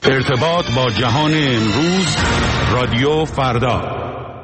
ارتباط با جهان امروز، رادیو فردا.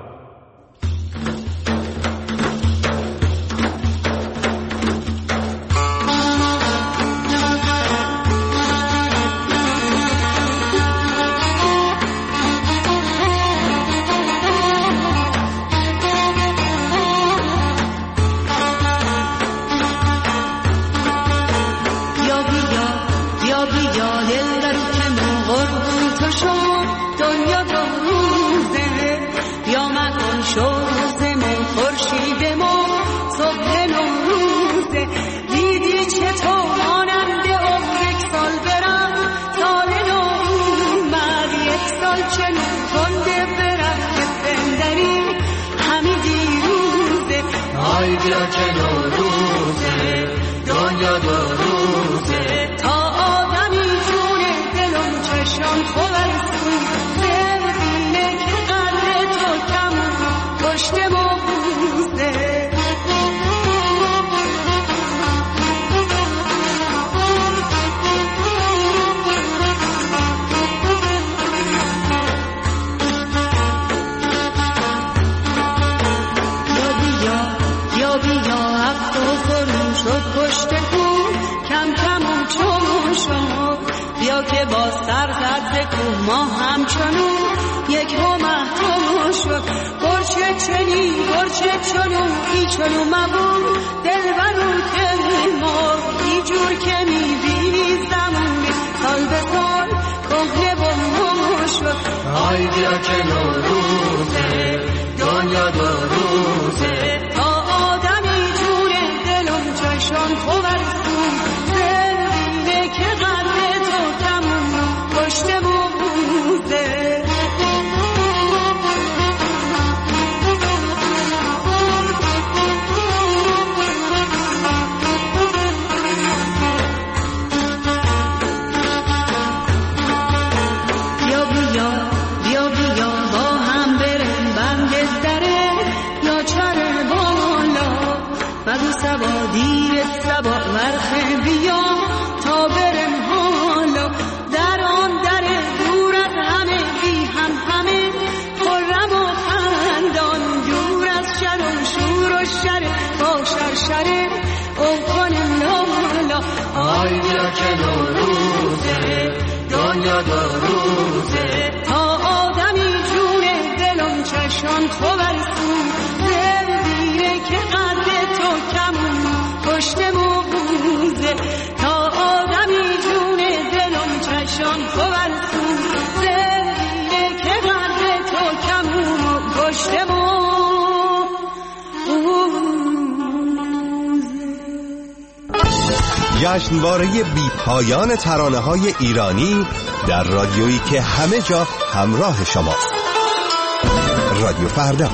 که با سر زد کوه ما همچنون یک ها محتوم شد. برچه چنی برچه چنون ای چنون مبون دل برون که ما ای جور که میبینی زمون سال به سال کهنه و مو شد. آی بیا که نوروزه دنیا دو روزه تا آدمی جور دلم چشان تو برسون دل که قلب تو کمون پشت بوزه. دیر سبا ورخ بیا تا برم حالا در آن در دور از همه بی همه خرم و خندان دور از شر و شور و شر با شرشر او کنم لالا. آی بیا که نوروزه دنیا دو روزه تا آدمی جون دلم چشان تو برسون دل دیره که قد تو کمون پشت موزه تا آدمی جون دلم چشان تو برسون دلیه که قدر تو کمون پشت موزه. جشنواره بی پایان ترانه‌های ایرانی در رادیویی که همه جا همراه شماست. رادیو فردا.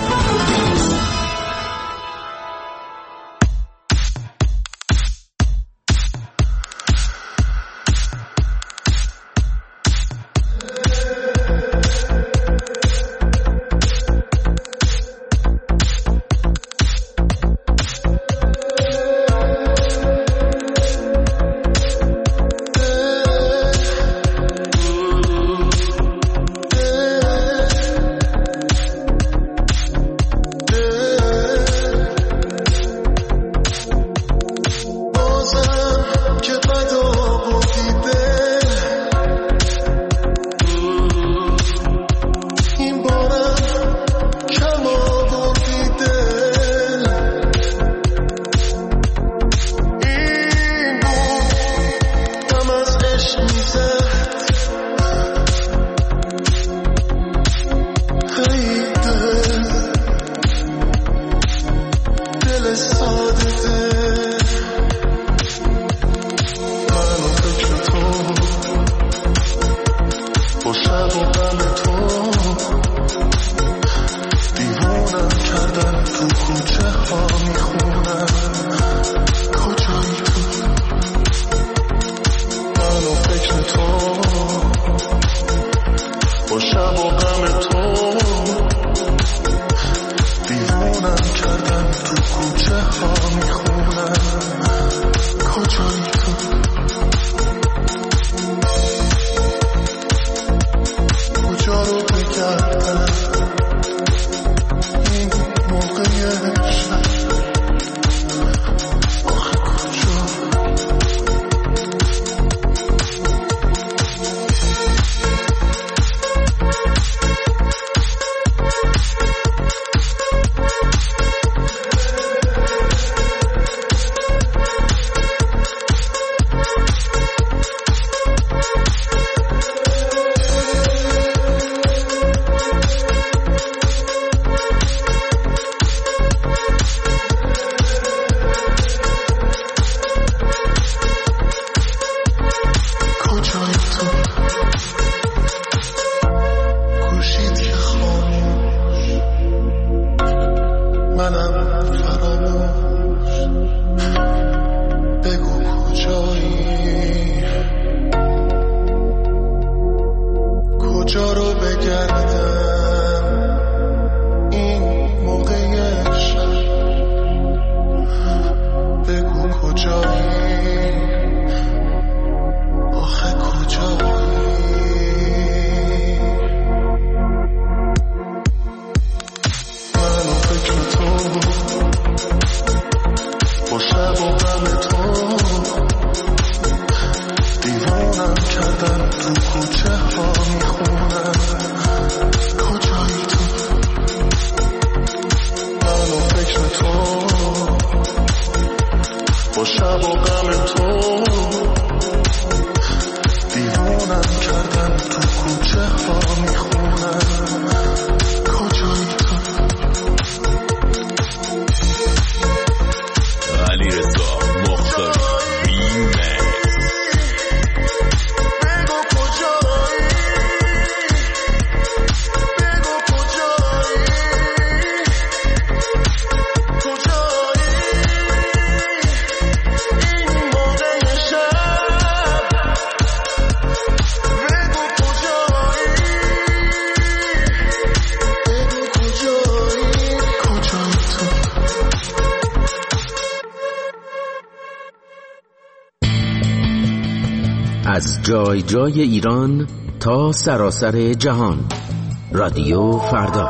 برگردم این موقع شب، بگو کجایی، آخه کجایی؟ من و فکر تو با شب و غم تو دیوانم کردن، تو کوچه ها میخونم کجایی تو؟ من و فکر تو با شب و غم تو دیوانم کردن، تو کوچه ها میخونم کجایی تو؟ علیرضا مختاری از جای جای ایران تا سراسر جهان، رادیو فردا.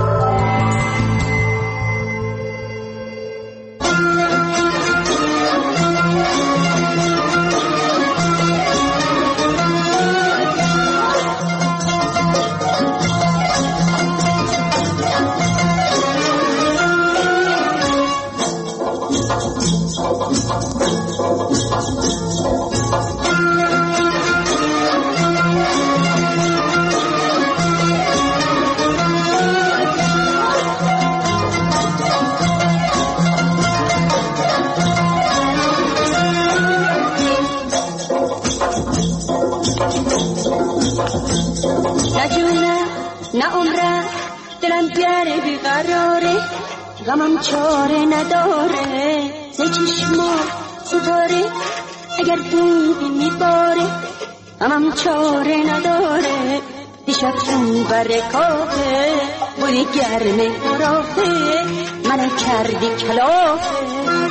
غمم چاره نداره، ز چشما ستاره اگر بوی میباره. غمم چاره نداره، دیشب چون برکافه بودی گرمه رافه، منو کردی کلافه.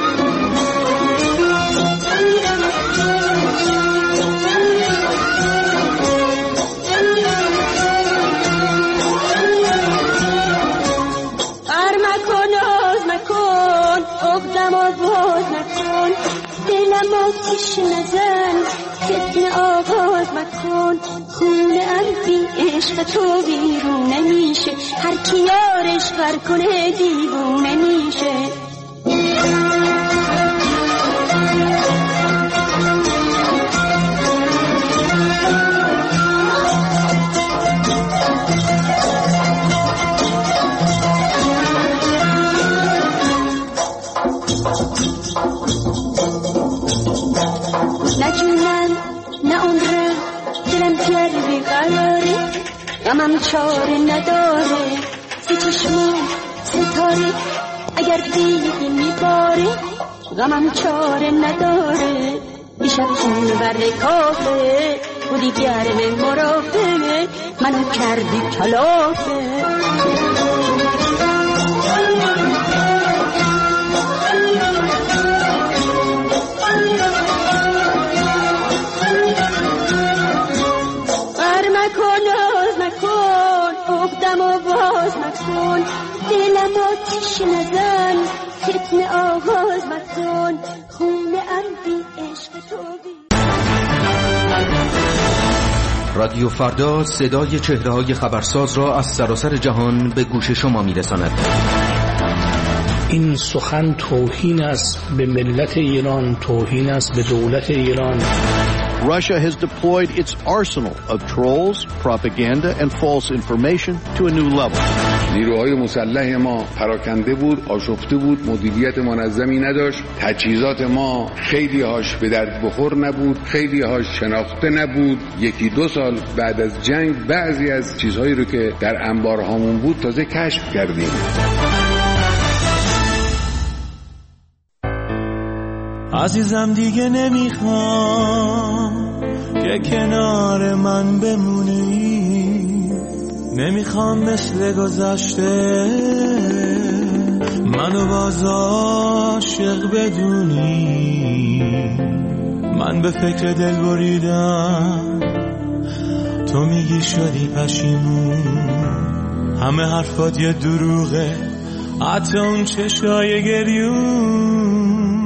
باز نکن دلم آتش نزن، فتنه آغاز مکن. خونه‌ام بی عشق تو بیرون نمیشه، هر کی یارش غر کنه دیوونه میشه. غمم چاره نداره، ز چشمم ستاره اگر دیگه میباره. غمم چاره نداره، دیشب چون برکافه بودی گرم مرافه، منو کردی کلافه. دلم آتش نزن، فتنه آغاز مکن. خونه‌ام بی عشق تو بی. رادیو فردا صدای چهره‌های خبرساز را از سراسر جهان به گوش شما می‌رساند. این سخن توهین است به ملت ایران، توهین است به دولت ایران. Russia has deployed its arsenal of trolls, propaganda and false information to a new level. نیروهای مسلح ما پراکنده بود، آشفته بود، مدیریت منظمی نداشت، تجهیزات ما خیلی هاش به درد بخور نبود، خیلی هاش شناخته نبود. یکی دو سال بعد از جنگ بعضی از چیزهایی رو که در انبارهامون بود تازه کشف کردیم. عزیزم دیگه نمیخوام که کنار من بمونی، نمیخوام مثل گذشته منو باز عاشق بدونی. من به فکر دل بریدم، تو میگی شدی پشیمون. همه حرفات یه دروغه، حتی اون چشای گریون.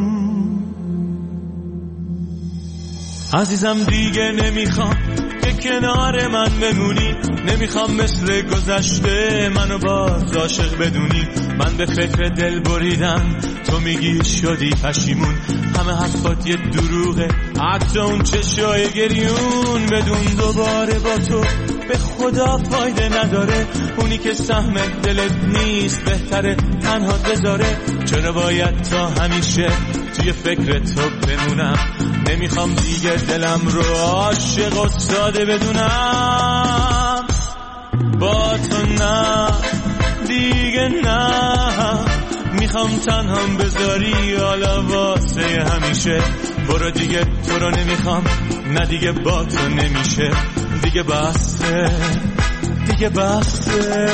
عزیزم دیگه نمیخوام که کنار من بمونی، نمیخوام مثل گذشته منو باز عاشق بدونی. من به فکر دل بریدم، تو میگی شدی پشیمون. همه حرفات یه دروغه، حتی اون چشای گریون. بدون دوباره با تو به خدا فایده نداره، اونی که سهم دلت نیست بهتره تنها بذاره. چرا باید تا همیشه توی فکر تو بمونم؟ نمیخوام دیگه دلم رو عاشق و ساده بدونم. با تو نه دیگه نه، میخوام تنهام بذاری حالا واسه همیشه. برو دیگه تو رو نمیخوام، نه دیگه با تو نمیشه. دیگه بسه، دیگه بسه.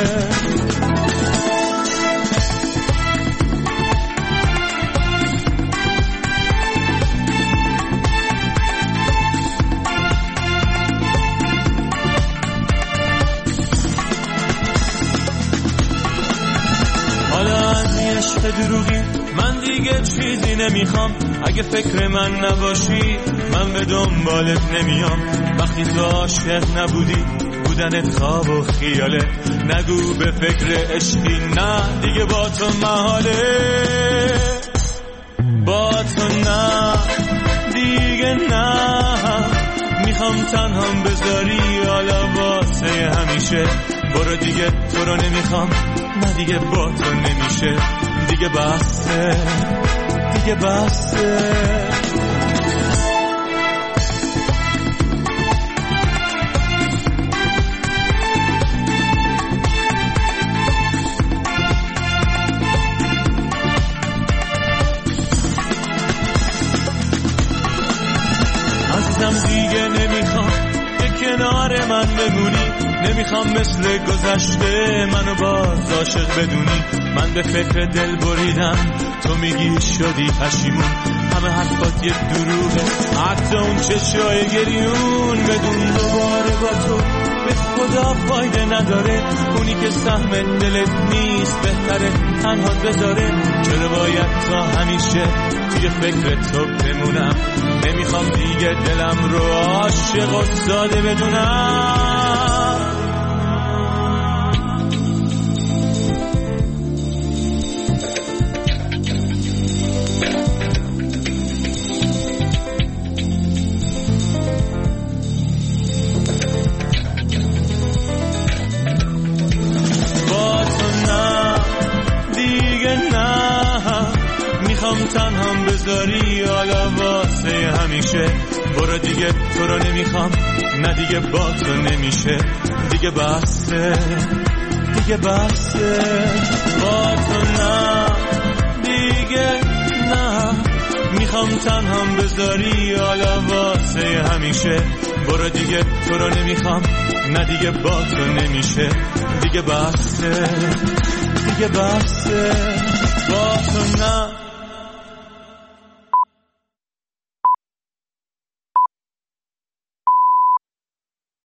عشق دروغی من دیگه چیزی نمیخوام. اگه فکر من نباشی من به دنبالت نمیام. وقتی تو عاشق نبودی بودنت خواب و خیاله. نگو به فکر عشقی، نه دیگه با تو محاله. با تو نه دیگه نه، میخوام تنهام بذاری حالا واسه همیشه. برو دیگه تو رو نمیخوام، نه دیگه با تو نمیشه. دیگه بسه، دیگه بسه. عزیزم دیگه نمیخوام که کنار من بمونی، نمیخوام مثل گذشته منو باز عاشق بدونی. من به فکر دل بریدم، تو میگی شدی پشیمون. همه حرفات یه دروغه، حتی اون چشای گریون. بدون دوباره با تو به خدا فایده نداره، اونی که سهم دلت نیست بهتره تنها بذاره. چرا باید تا همیشه توی فکر تو بمونم؟ نمیخوام دیگه دلم رو عاشق و ساده بدونم. تنهام بذاری حالا واسه همیشه. برو دیگه تو رو نمیخوام، نه دیگه با تو نمیشه. دیگه بسه، دیگه بسه. با تو نه دیگه نه، میخوام تنهام بذاری حالا واسه همیشه. برو دیگه تو رو نمیخوام، نه دیگه با تو نمیشه. دیگه بسه، دیگه بسه. با تو نه